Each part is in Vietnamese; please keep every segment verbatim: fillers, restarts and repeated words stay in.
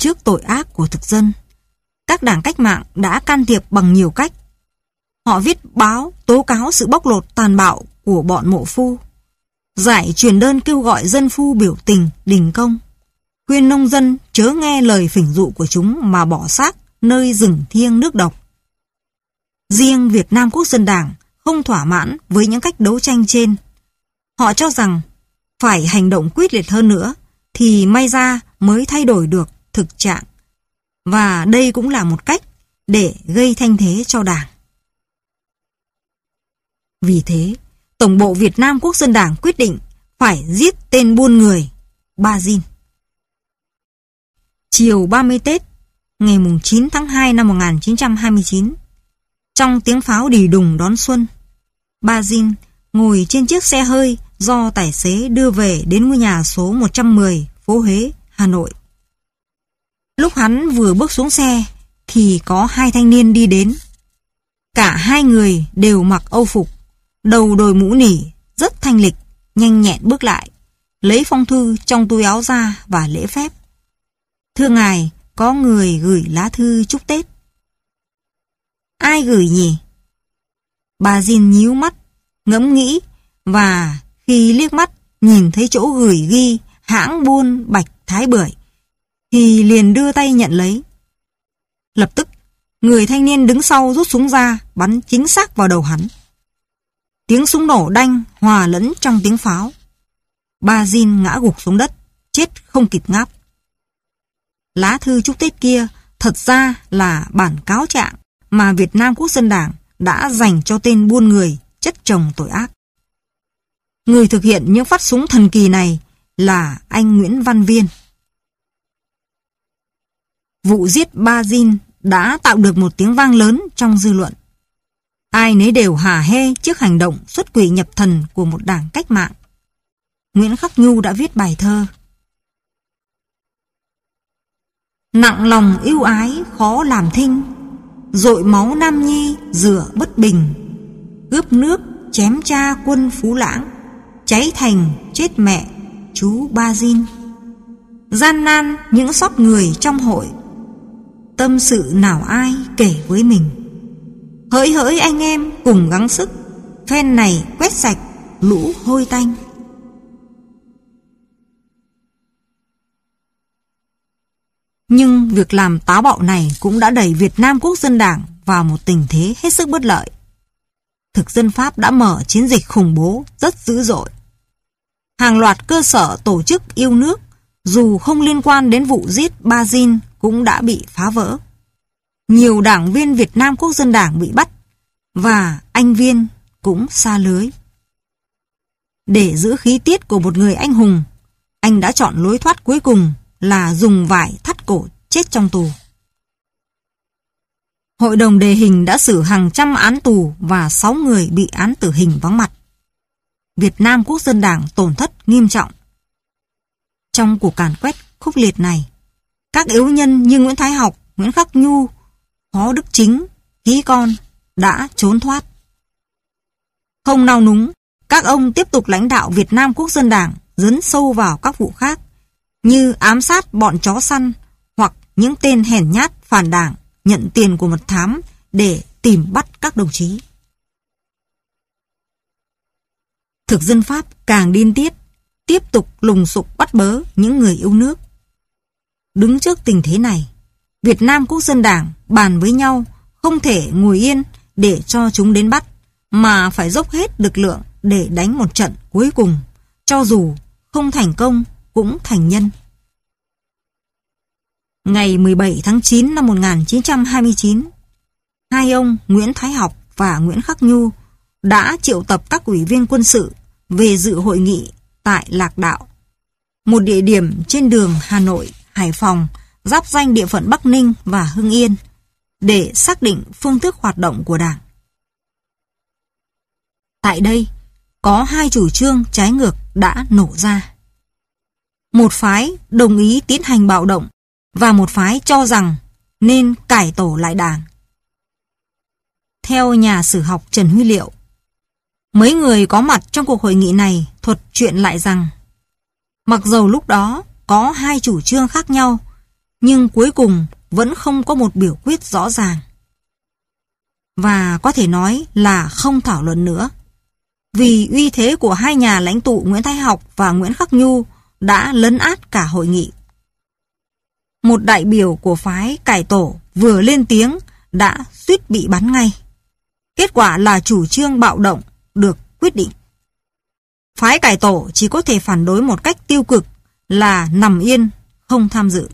trước tội ác của thực dân, các đảng cách mạng đã can thiệp bằng nhiều cách. Họ viết báo tố cáo sự bóc lột tàn bạo của bọn mộ phu, giải truyền đơn kêu gọi dân phu biểu tình, đình công, khuyên nông dân chớ nghe lời phỉnh dụ của chúng mà bỏ xác nơi rừng thiêng nước độc. Riêng Việt Nam Quốc dân Đảng không thỏa mãn với những cách đấu tranh trên. Họ cho rằng phải hành động quyết liệt hơn nữa thì may ra mới thay đổi được thực trạng. Và đây cũng là một cách để gây thanh thế cho Đảng. Vì thế, Tổng bộ Việt Nam Quốc dân Đảng quyết định phải giết tên buôn người Bazin. Chiều ba mươi Tết, ngày chín tháng hai năm một nghìn chín trăm hai mươi chín, trong tiếng pháo đì đùng đón xuân, Bazin ngồi trên chiếc xe hơi do tài xế đưa về đến ngôi nhà số một trăm mười, phố Huế, Hà Nội. Lúc hắn vừa bước xuống xe thì có hai thanh niên đi đến. Cả hai người đều mặc âu phục, đầu đội mũ nỉ, rất thanh lịch, nhanh nhẹn bước lại, lấy phong thư trong túi áo ra và lễ phép. Thưa ngài, có người gửi lá thư chúc Tết. Ai gửi nhỉ? Bazin nhíu mắt, ngẫm nghĩ, và khi liếc mắt nhìn thấy chỗ gửi ghi hãng buôn Bạch Thái Bưởi thì liền đưa tay nhận lấy. Lập tức, người thanh niên đứng sau rút súng ra, bắn chính xác vào đầu hắn. Tiếng súng nổ đanh hòa lẫn trong tiếng pháo. Bazin ngã gục xuống đất, chết không kịp ngáp. Lá thư chúc Tết kia thật ra là bản cáo trạng mà Việt Nam Quốc dân Đảng đã dành cho tên buôn người chất chồng tội ác. Người thực hiện những phát súng thần kỳ này là anh Nguyễn Văn Viên. Vụ giết Bazin đã tạo được một tiếng vang lớn trong dư luận. Ai nấy đều hả hê trước hành động xuất quỷ nhập thần của một đảng cách mạng. Nguyễn Khắc Nhu đã viết bài thơ: nặng lòng yêu ái khó làm thinh, dội máu nam nhi rửa bất bình, cướp nước chém cha quân Phú Lãng, cháy thành chết mẹ chú Bazin. Gian nan những xót người trong hội, tâm sự nào ai kể với mình. Hỡi hỡi anh em cùng gắng sức, phen này quét sạch lũ hôi tanh. Nhưng việc làm táo bạo này cũng đã đẩy Việt Nam Quốc dân Đảng vào một tình thế hết sức bất lợi. Thực dân Pháp đã mở chiến dịch khủng bố rất dữ dội. Hàng loạt cơ sở tổ chức yêu nước dù không liên quan đến vụ giết Bazin cũng đã bị phá vỡ. Nhiều đảng viên Việt Nam Quốc dân Đảng bị bắt và anh Viên cũng sa lưới. Để giữ khí tiết của một người anh hùng, anh đã chọn lối thoát cuối cùng là dùng vải thắt cổ chết trong tù. Hội đồng đề hình đã xử hàng trăm án tù và sáu người bị án tử hình vắng mặt. Việt Nam Quốc dân Đảng tổn thất nghiêm trọng. Trong cuộc càn quét khốc liệt này, các yếu nhân như Nguyễn Thái Học, Nguyễn Khắc Nhu, Phó Đức Chính, Ký Con đã trốn thoát. Không nao núng, các ông tiếp tục lãnh đạo Việt Nam Quốc dân Đảng dấn sâu vào các vụ khác như ám sát bọn chó săn hoặc những tên hèn nhát phản đảng nhận tiền của mật thám để tìm bắt các đồng chí. Thực dân Pháp càng điên tiết, tiếp tục lùng sục bắt bớ những người yêu nước. Đứng trước tình thế này, Việt Nam Quốc dân Đảng bàn với nhau không thể ngồi yên để cho chúng đến bắt, mà phải dốc hết lực lượng để đánh một trận cuối cùng, cho dù không thành công cũng thành nhân. Ngày mười bảy tháng chín năm một nghìn chín trăm hai mươi chín, hai ông Nguyễn Thái Học và Nguyễn Khắc Nhu đã triệu tập các ủy viên quân sự về dự hội nghị tại Lạc Đạo, một địa điểm trên đường Hà Nội, Hải Phòng, giáp ranh địa phận Bắc Ninh và Hưng Yên, để xác định phương thức hoạt động của Đảng. Tại đây, có hai chủ trương trái ngược đã nổ ra. Một phái đồng ý tiến hành bạo động và một phái cho rằng nên cải tổ lại Đảng. Theo nhà sử học Trần Huy Liệu, mấy người có mặt trong cuộc hội nghị này thuật chuyện lại rằng mặc dầu lúc đó có hai chủ trương khác nhau, nhưng cuối cùng vẫn không có một biểu quyết rõ ràng. Và có thể nói là không thảo luận nữa. Vì uy thế của hai nhà lãnh tụ Nguyễn Thái Học và Nguyễn Khắc Nhu đã lấn át cả hội nghị. Một đại biểu của phái cải tổ vừa lên tiếng đã suýt bị bắn ngay. Kết quả là chủ trương bạo động được quyết định. Phái cải tổ chỉ có thể phản đối một cách tiêu cực là nằm yên, không tham dự.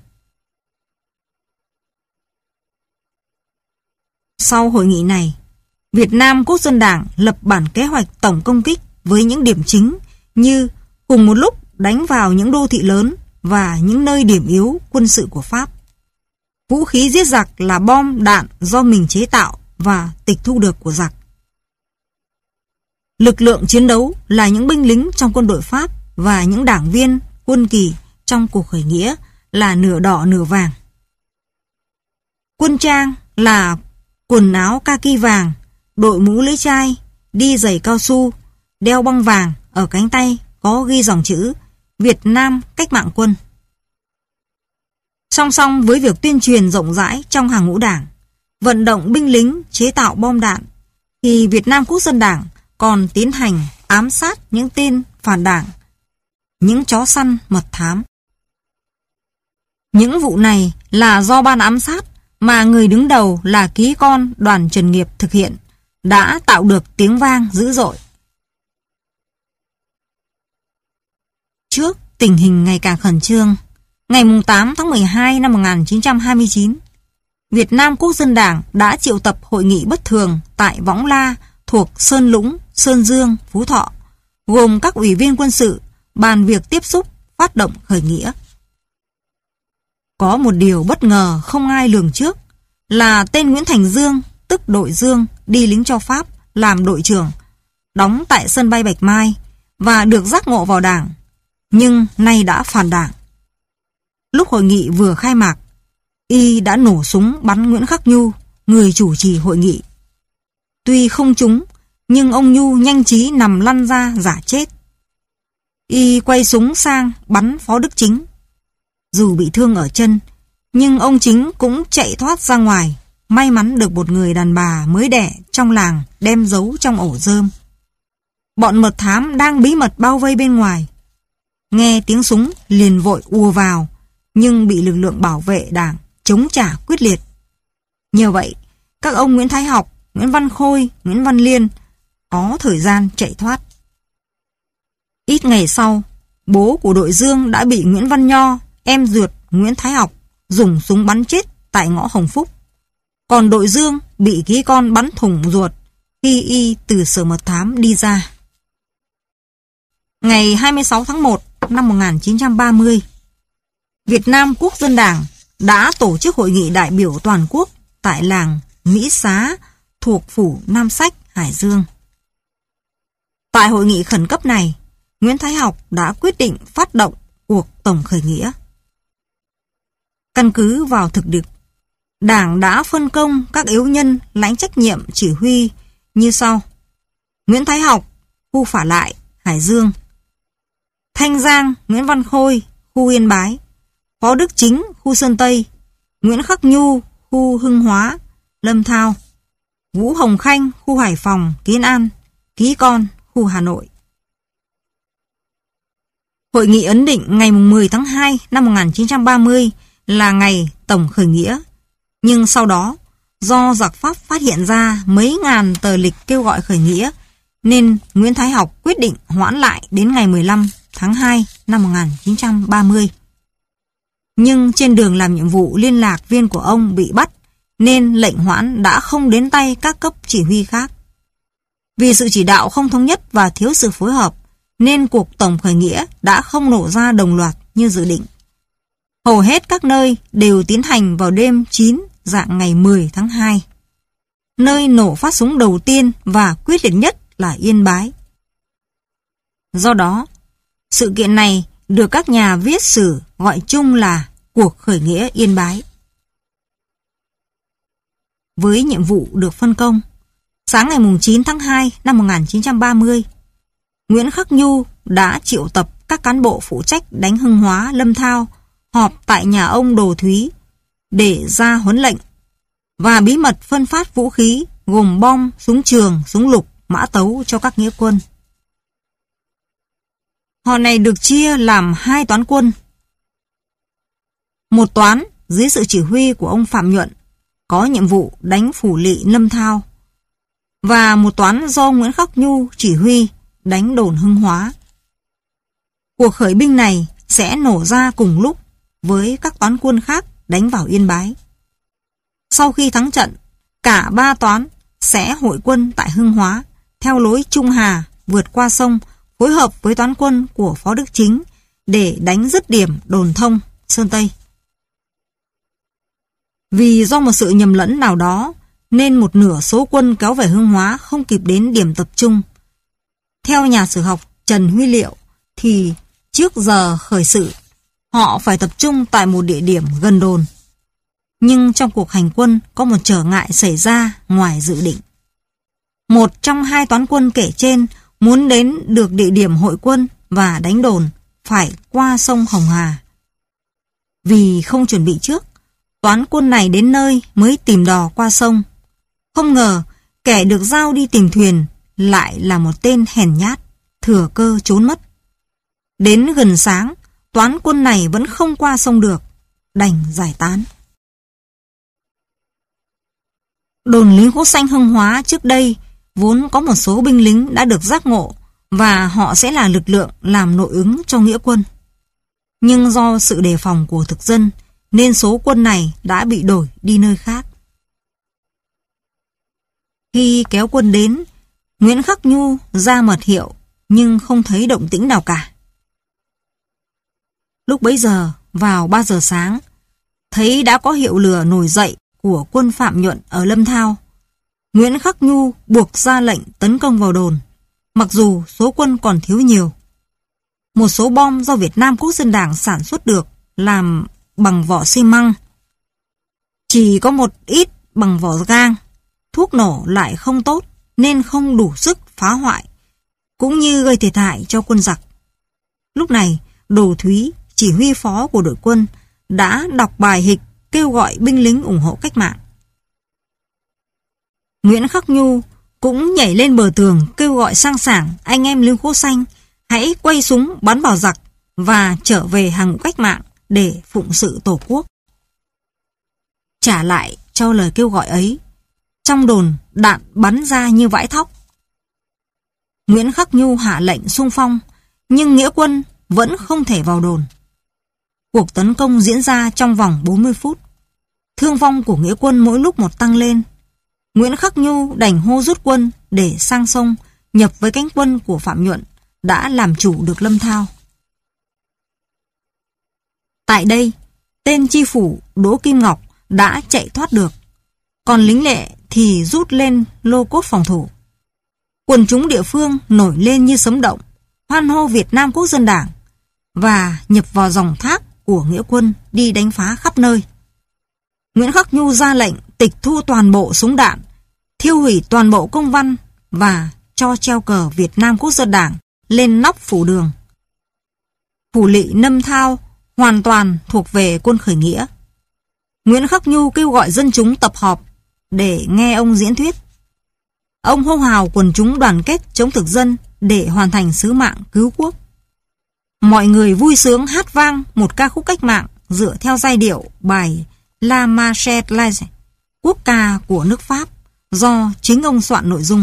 Sau hội nghị này, Việt Nam Quốc dân Đảng lập bản kế hoạch tổng công kích với những điểm chính như cùng một lúc đánh vào những đô thị lớn và những nơi điểm yếu quân sự của Pháp. Vũ khí giết giặc là bom đạn do mình chế tạo và tịch thu được của giặc. Lực lượng chiến đấu là những binh lính trong quân đội Pháp và những đảng viên, quân kỳ trong cuộc khởi nghĩa là nửa đỏ nửa vàng. Quân trang là quần áo kaki vàng, đội mũ lưỡi chai, đi giày cao su, đeo băng vàng ở cánh tay có ghi dòng chữ Việt Nam Cách mạng Quân. Song song với việc tuyên truyền rộng rãi trong hàng ngũ đảng, vận động binh lính chế tạo bom đạn, thì Việt Nam Quốc dân Đảng còn tiến hành ám sát những tên phản đảng, những chó săn mật thám. Những vụ này là do ban ám sát mà người đứng đầu là ký con Đoàn Trần Nghiệp thực hiện, đã tạo được tiếng vang dữ dội. Trước tình hình ngày càng khẩn trương, ngày tám tháng mười hai năm một nghìn chín trăm hai mươi chín, Việt Nam Quốc dân Đảng đã triệu tập hội nghị bất thường tại Võng La thuộc Sơn Lũng, Sơn Dương, Phú Thọ, gồm các ủy viên quân sự, bàn việc tiếp xúc, phát động khởi nghĩa. Có một điều bất ngờ không ai lường trước là tên Nguyễn Thành Dương, tức Đội Dương, đi lính cho Pháp, làm đội trưởng, đóng tại sân bay Bạch Mai và được giác ngộ vào đảng, nhưng nay đã phản đảng. Lúc hội nghị vừa khai mạc, y đã nổ súng bắn Nguyễn Khắc Nhu, người chủ trì hội nghị. Tuy không trúng, nhưng ông Nhu nhanh trí nằm lăn ra giả chết. Y quay súng sang bắn Phó Đức Chính. Dù bị thương ở chân, nhưng ông Chính cũng chạy thoát ra ngoài, may mắn được một người đàn bà mới đẻ trong làng đem giấu trong ổ rơm. Bọn mật thám đang bí mật bao vây bên ngoài. Nghe tiếng súng liền vội ùa vào, nhưng bị lực lượng bảo vệ đảng chống trả quyết liệt. Nhờ vậy, các ông Nguyễn Thái Học, Nguyễn Văn Khôi, Nguyễn Văn Liên có thời gian chạy thoát. Ít ngày sau, bố của Đội Dương đã bị Nguyễn Văn Nho, em ruột Nguyễn Thái Học, dùng súng bắn chết tại ngõ Hồng Phúc. Còn Đội Dương bị ký con bắn thủng ruột khi y từ sở mật thám đi ra. Ngày hai mươi sáu tháng một năm một nghìn chín trăm ba mươi, Việt Nam Quốc dân Đảng đã tổ chức hội nghị đại biểu toàn quốc tại làng Mỹ Xá thuộc phủ Nam Sách, Hải Dương. Tại hội nghị khẩn cấp này, Nguyễn Thái Học đã quyết định phát động cuộc tổng khởi nghĩa. Căn cứ vào thực lực, Đảng đã phân công các yếu nhân lãnh trách nhiệm chỉ huy như sau: Nguyễn Thái Học, khu Phả Lại, Hải Dương; Thanh Giang, Nguyễn Văn Khôi, khu Yên Bái; Phó Đức Chính, khu Sơn Tây; Nguyễn Khắc Nhu, khu Hưng Hóa, Lâm Thao; Vũ Hồng Khanh, khu Hải Phòng, Kiến An; Ký Con, khu Hà Nội. Hội nghị ấn định ngày mười tháng hai năm một nghìn chín trăm ba mươi là ngày tổng khởi nghĩa, nhưng sau đó, do giặc Pháp phát hiện ra mấy ngàn tờ lịch kêu gọi khởi nghĩa, nên Nguyễn Thái Học quyết định hoãn lại đến ngày mười lăm tháng hai năm một nghìn chín trăm ba mươi. Nhưng trên đường làm nhiệm vụ, liên lạc viên của ông bị bắt, nên lệnh hoãn đã không đến tay các cấp chỉ huy khác. Vì sự chỉ đạo không thống nhất và thiếu sự phối hợp, nên cuộc tổng khởi nghĩa đã không nổ ra đồng loạt như dự định. Hầu hết các nơi đều tiến hành vào đêm chín dạng ngày mười tháng hai. Nơi nổ phát súng đầu tiên và quyết liệt nhất là Yên Bái. Do đó, sự kiện này được các nhà viết sử gọi chung là cuộc khởi nghĩa Yên Bái. Với nhiệm vụ được phân công, sáng ngày chín tháng hai năm một nghìn chín trăm ba mươi, Nguyễn Khắc Nhu đã triệu tập các cán bộ phụ trách đánh Hưng Hóa, Lâm Thao họp tại nhà ông Đồ Thúy để ra huấn lệnh và bí mật phân phát vũ khí gồm bom, súng trường, súng lục, mã tấu cho các nghĩa quân. Họ này được chia làm hai toán quân. Một toán dưới sự chỉ huy của ông Phạm Nhuận có nhiệm vụ đánh Phủ Lỵ Lâm Thao, và một toán do Nguyễn Khắc Nhu chỉ huy đánh đồn Hưng Hóa. Cuộc khởi binh này sẽ nổ ra cùng lúc với các toán quân khác đánh vào Yên Bái. Sau khi thắng trận, cả ba toán sẽ hội quân tại Hưng Hóa theo lối Trung Hà vượt qua sông, phối hợp với toán quân của Phó Đức Chính để đánh dứt điểm đồn Thông, Sơn Tây. Vì do một sự nhầm lẫn nào đó nên một nửa số quân kéo về Hưng Hóa không kịp đến điểm tập trung. Theo nhà sử học Trần Huy Liệu thì trước giờ khởi sự, họ phải tập trung tại một địa điểm gần đồn. Nhưng trong cuộc hành quân có một trở ngại xảy ra ngoài dự định. Một trong hai toán quân kể trên muốn đến được địa điểm hội quân và đánh đồn phải qua sông Hồng Hà. Vì không chuẩn bị trước, toán quân này đến nơi mới tìm đò qua sông. Không ngờ kẻ được giao đi tìm thuyền lại là một tên hèn nhát, thừa cơ trốn mất. Đến gần sáng, toán quân này vẫn không qua sông được, đành giải tán. Đồn lính Khố Xanh Hưng Hóa trước đây vốn có một số binh lính đã được giác ngộ và họ sẽ là lực lượng làm nội ứng cho nghĩa quân. Nhưng do sự đề phòng của thực dân nên số quân này đã bị đổi đi nơi khác. Khi kéo quân đến, Nguyễn Khắc Nhu ra mật hiệu nhưng không thấy động tĩnh nào cả. Lúc bấy giờ, vào ba giờ sáng, thấy đã có hiệu lửa nổi dậy của quân Phạm Nhuận ở Lâm Thao. Nguyễn Khắc Nhu buộc ra lệnh tấn công vào đồn, mặc dù số quân còn thiếu nhiều. Một số bom do Việt Nam Quốc dân Đảng sản xuất được làm bằng vỏ xi măng. Chỉ có một ít bằng vỏ gang, thuốc nổ lại không tốt nên không đủ sức phá hoại, cũng như gây thiệt hại cho quân giặc. Lúc này, Đồ Thúy, chỉ huy phó của đội quân, đã đọc bài hịch kêu gọi binh lính ủng hộ cách mạng. Nguyễn Khắc Nhu cũng nhảy lên bờ tường kêu gọi sang sảng anh em lính Khố Xanh hãy quay súng bắn vào giặc và trở về hàng ngũ cách mạng để phụng sự Tổ quốc. Trả lại cho lời kêu gọi ấy, trong đồn đạn bắn ra như vãi thóc. Nguyễn Khắc Nhu hạ lệnh xung phong, nhưng nghĩa quân vẫn không thể vào đồn. Cuộc tấn công diễn ra trong vòng bốn mươi phút. Thương vong của nghĩa quân mỗi lúc một tăng lên. Nguyễn Khắc Nhu đành hô rút quân để sang sông nhập với cánh quân của Phạm Nhuận đã làm chủ được Lâm Thao. Tại đây, tên chi phủ Đỗ Kim Ngọc đã chạy thoát được, còn lính Lệ thì rút lên lô cốt phòng thủ. Quần chúng địa phương nổi lên như sấm động, hoan hô Việt Nam Quốc dân Đảng và nhập vào dòng thác của nghĩa quân đi đánh phá khắp nơi. Nguyễn Khắc Nhu ra lệnh tịch thu toàn bộ súng đạn, thiêu hủy toàn bộ công văn và cho treo cờ Việt Nam Quốc dân Đảng lên nóc phủ đường. Phủ Lỵ Lâm Thao hoàn toàn thuộc về quân khởi nghĩa. Nguyễn Khắc Nhu kêu gọi dân chúng tập họp để nghe ông diễn thuyết. Ông hô hào quần chúng đoàn kết chống thực dân để hoàn thành sứ mạng cứu quốc. Mọi người vui sướng hát vang một ca khúc cách mạng dựa theo giai điệu bài La Marseillaise, quốc ca của nước Pháp, do chính ông soạn nội dung.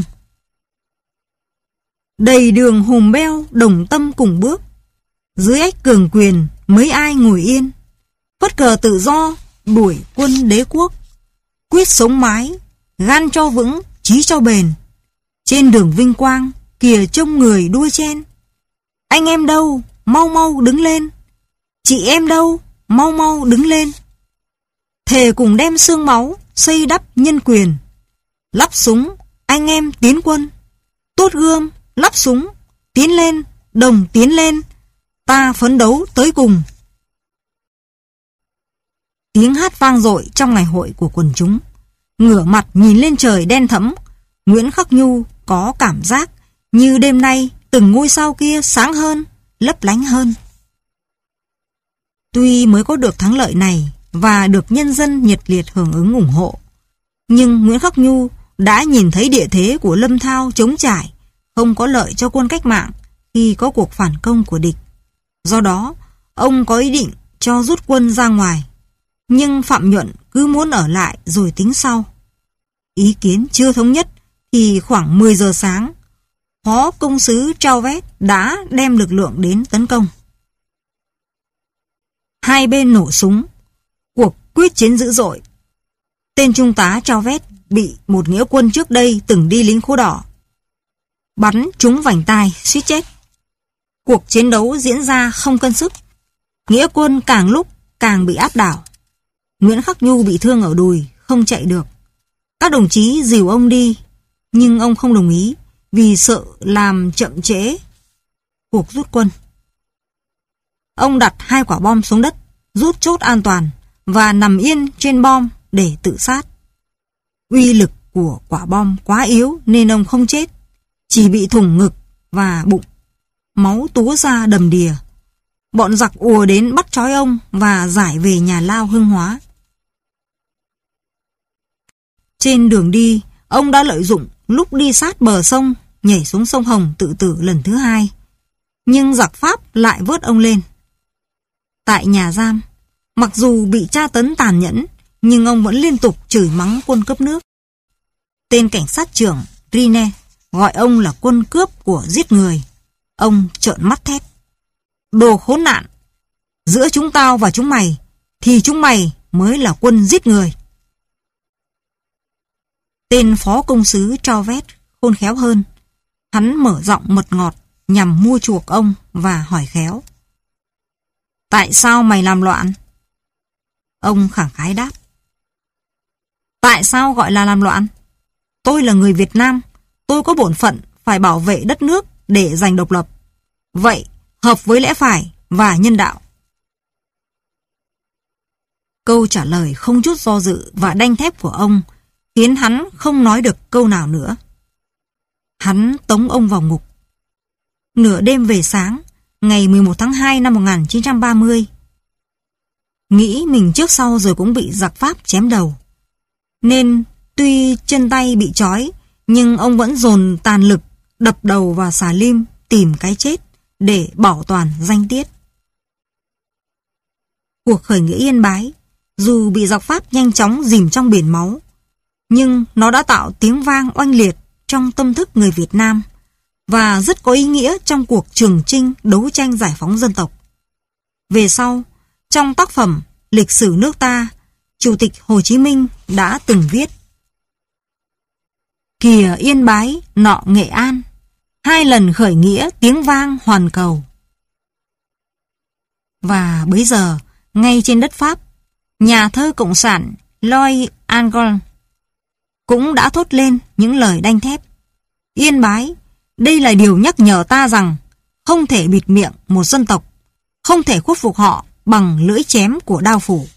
Đầy đường hùm beo đồng tâm cùng bước, dưới ách cường quyền mấy ai ngồi yên, phất cờ tự do đuổi quân đế quốc, quyết sống mái, gan cho vững, chí cho bền, trên đường vinh quang kìa trông người đua chen. Anh em đâu, mau mau đứng lên, chị em đâu, mau mau đứng lên, thề cùng đem xương máu xây đắp nhân quyền. Lắp súng, anh em tiến quân, tuốt gươm, lắp súng, tiến lên, đồng tiến lên, ta phấn đấu tới cùng. Tiếng hát vang dội trong ngày hội của quần chúng. Ngửa mặt nhìn lên trời đen thẫm, Nguyễn Khắc Nhu có cảm giác như đêm nay từng ngôi sao kia sáng hơn, lấp lánh hơn. Tuy mới có được thắng lợi này và được nhân dân nhiệt liệt hưởng ứng ủng hộ. Nhưng Nguyễn Khắc Nhu đã nhìn thấy địa thế của Lâm Thao trống trải, không có lợi cho quân cách mạng khi có cuộc phản công của địch. Do đó, ông có ý định cho rút quân ra ngoài. Nhưng Phạm Nhuận cứ muốn ở lại rồi tính sau. Ý kiến chưa thống nhất thì khoảng mười giờ sáng, Phó Công sứ Chauvet đã đem lực lượng đến tấn công. Hai bên nổ súng, cuộc quyết chiến dữ dội. Tên trung tá Chauvet bị một nghĩa quân trước đây từng đi lính Khố Đỏ bắn trúng vành tai, suýt chết. Cuộc chiến đấu diễn ra không cân sức. Nghĩa quân càng lúc càng bị áp đảo. Nguyễn Khắc Nhu bị thương ở đùi, không chạy được. Các đồng chí dìu ông đi, nhưng ông không đồng ý vì sợ làm chậm trễ cuộc rút quân. Ông đặt hai quả bom xuống đất, rút chốt an toàn và nằm yên trên bom để tự sát. Uy lực của quả bom quá yếu nên ông không chết, chỉ bị thủng ngực và bụng. Máu túa ra đầm đìa. Bọn giặc ùa đến bắt trói ông và giải về nhà lao Hưng Hóa. Trên đường đi, ông đã lợi dụng lúc đi sát bờ sông, nhảy xuống sông Hồng tự tử lần thứ hai. Nhưng giặc Pháp lại vớt ông lên. Tại nhà giam, mặc dù bị tra tấn tàn nhẫn, nhưng ông vẫn liên tục chửi mắng quân cướp nước. Tên cảnh sát trưởng Rine gọi ông là quân cướp của giết người. Ông trợn mắt thét: đồ khốn nạn! Giữa chúng tao và chúng mày thì chúng mày mới là quân giết người. Tên Phó Công sứ Chauvet khôn khéo hơn. Hắn mở giọng mật ngọt nhằm mua chuộc ông và hỏi khéo: tại sao mày làm loạn? Ông khẳng khái đáp: tại sao gọi là làm loạn? Tôi là người Việt Nam, tôi có bổn phận phải bảo vệ đất nước để giành độc lập. Vậy, hợp với lẽ phải và nhân đạo. Câu trả lời không chút do dự và đanh thép của ông khiến hắn không nói được câu nào nữa. Hắn tống ông vào ngục. Nửa đêm về sáng, ngày mười một tháng hai năm một nghìn chín trăm ba mươi. Nghĩ mình trước sau rồi cũng bị giặc Pháp chém đầu. Nên tuy chân tay bị trói, nhưng ông vẫn dồn tàn lực đập đầu vào xà lim tìm cái chết để bảo toàn danh tiết. Cuộc khởi nghĩa Yên Bái, dù bị giặc Pháp nhanh chóng dìm trong biển máu, nhưng nó đã tạo tiếng vang oanh liệt trong tâm thức người Việt Nam và rất có ý nghĩa trong cuộc trường chinh đấu tranh giải phóng dân tộc. Về sau, trong tác phẩm Lịch sử nước ta, Chủ tịch Hồ Chí Minh đã từng viết: kìa Yên Bái, nọ Nghệ An, hai lần khởi nghĩa tiếng vang hoàn cầu. Và bấy giờ, ngay trên đất Pháp, nhà thơ cộng sản Louis Angol cũng đã thốt lên những lời đanh thép: Yên Bái, đây là điều nhắc nhở ta rằng không thể bịt miệng một dân tộc, không thể khuất phục họ bằng lưỡi chém của đao phủ.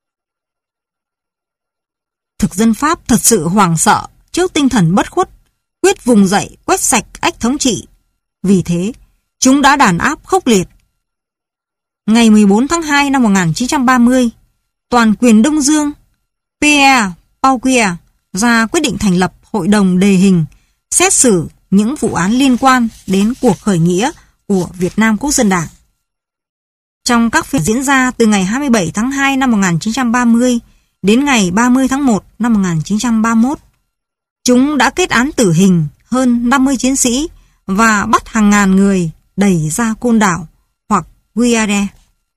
Thực dân Pháp thật sự hoảng sợ trước tinh thần bất khuất, quyết vùng dậy quét sạch ách thống trị. Vì thế, chúng đã đàn áp khốc liệt. Ngày mười bốn tháng hai năm một nghìn chín trăm ba mươi, toàn quyền Đông Dương, Pierre Pauquier ra quyết định thành lập Hội đồng đề hình, xét xử những vụ án liên quan đến cuộc khởi nghĩa của Việt Nam Quốc dân Đảng. Trong các phiên diễn ra từ ngày hai mươi bảy tháng hai năm một nghìn chín trăm ba mươi đến ngày ba mươi tháng một năm một nghìn chín trăm ba mươi mốt, chúng đã kết án tử hình hơn năm mươi chiến sĩ và bắt hàng ngàn người đẩy ra Côn Đảo hoặc Guiade.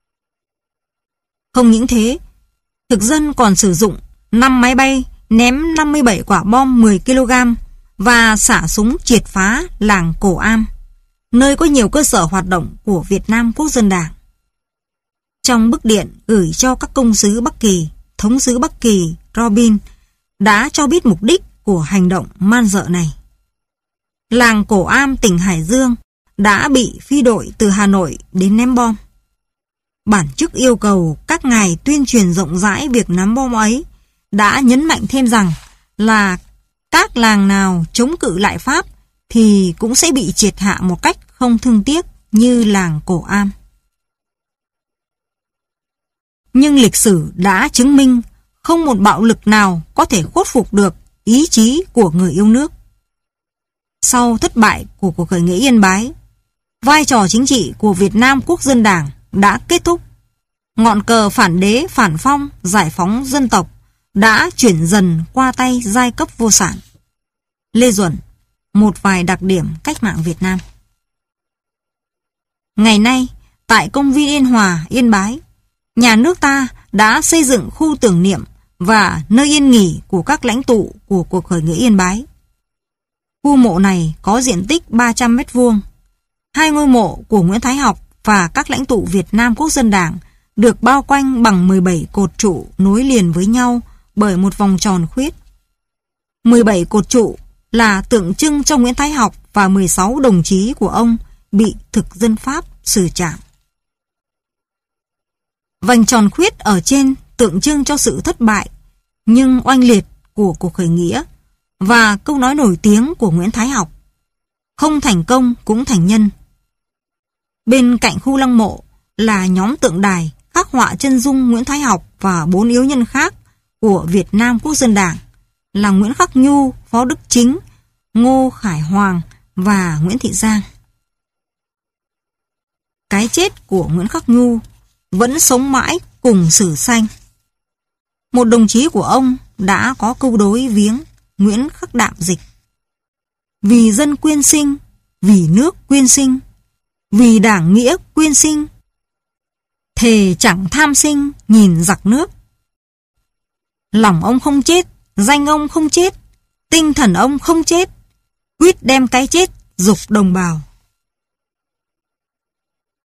Không những thế, thực dân còn sử dụng năm máy bay ném năm mươi bảy quả bom mười ki lô gam và xả súng triệt phá làng Cổ Am, nơi có nhiều cơ sở hoạt động của Việt Nam Quốc dân Đảng. Trong bức điện gửi cho các công sứ Bắc Kỳ, thống sứ Bắc Kỳ Robin đã cho biết mục đích của hành động man dợ này. Làng Cổ Am, tỉnh Hải Dương đã bị phi đội từ Hà Nội đến ném bom. Bản chức yêu cầu các ngài tuyên truyền rộng rãi việc ném bom ấy, đã nhấn mạnh thêm rằng là các làng nào chống cự lại Pháp thì cũng sẽ bị triệt hạ một cách không thương tiếc như làng Cổ Am. Nhưng lịch sử đã chứng minh không một bạo lực nào có thể khuất phục được ý chí của người yêu nước. Sau thất bại của cuộc khởi nghĩa Yên Bái, vai trò chính trị của Việt Nam Quốc dân Đảng đã kết thúc. Ngọn cờ phản đế, phản phong, giải phóng dân tộc đã chuyển dần qua tay giai cấp vô sản. Lê Duẩn, một vài đặc điểm cách mạng Việt Nam. Ngày nay, tại công viên Yên Hòa, Yên Bái, nhà nước ta đã xây dựng khu tưởng niệm và nơi yên nghỉ của các lãnh tụ của cuộc khởi nghĩa Yên Bái. Khu mộ này có diện tích ba trăm mét vuông. Hai ngôi mộ của Nguyễn Thái Học và các lãnh tụ Việt Nam Quốc dân Đảng được bao quanh bằng mười bảy cột trụ nối liền với nhau bởi một vòng tròn khuyết. mười bảy cột trụ là tượng trưng cho Nguyễn Thái Học và mười sáu đồng chí của ông bị thực dân Pháp xử trảm. Vành tròn khuyết ở trên tượng trưng cho sự thất bại nhưng oanh liệt của cuộc khởi nghĩa và câu nói nổi tiếng của Nguyễn Thái Học: không thành công cũng thành nhân. Bên cạnh khu lăng mộ là nhóm tượng đài khắc họa chân dung Nguyễn Thái Học và bốn yếu nhân khác của Việt Nam Quốc dân Đảng là Nguyễn Khắc Nhu, Phó Đức Chính, Ngô Khải Hoàng và Nguyễn Thị Giang. Cái chết của Nguyễn Khắc Nhu vẫn sống mãi cùng sử sanh. Một đồng chí của ông đã có câu đối viếng Nguyễn Khắc Đạm dịch: vì dân quyên sinh, vì nước quyên sinh, vì đảng nghĩa quyên sinh, thề chẳng tham sinh nhìn giặc nước. Lòng ông không chết, danh ông không chết, tinh thần ông không chết, quyết đem cái chết dục đồng bào.